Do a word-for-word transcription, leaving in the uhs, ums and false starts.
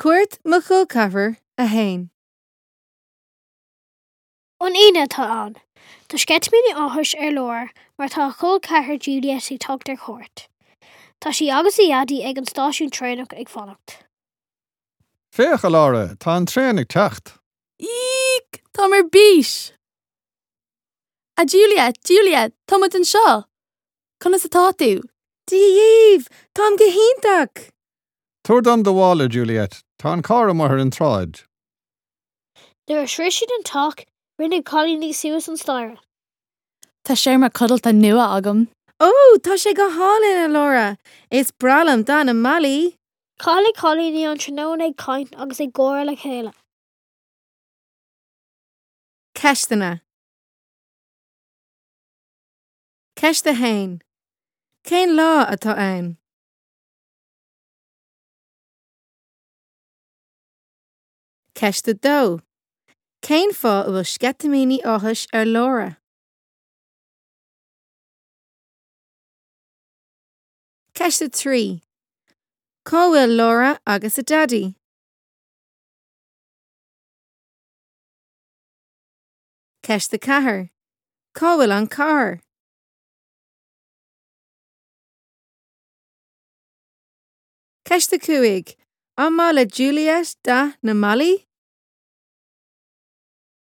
Cuirt mo chulcahar a hain. An ine tá an. Tá scetmíní áthais ar leor mar tá chulcathair Juliet ag tucht ar chóirt. Tá sí agus i dheadaí ag an stáisiún trénach ag fanacht. Féach a lára, tá an tréin ag techt. Eek, tá mar bís. A Juliet, Juliet, tá mu an seo. Conna sa táú. Díomh, tám go híntaach. Tuair dom do bhála, Juliet. Tá an cara mar an tráid. Nuair a sriisiad an tach, rinne Colin ní suas an staire. Tá sé mar codalta nua agam. Ó, tá sé go hálinn a Laura. Is bralam dan na malí. Cála Colin ní an tróna ag caint agus ag góra le chéile. Ceistena. Ceiste hain. Cén lá atá ann. Ceiste dó. Cén fá a bhfuil sceitimíní áthais ar Laura. Ceiste trí. Cá bhfuil Laura agus a daddy. Ceiste cathair. Cá bhfuil an car. Ceiste cuaig. An má le Juliet da na malí.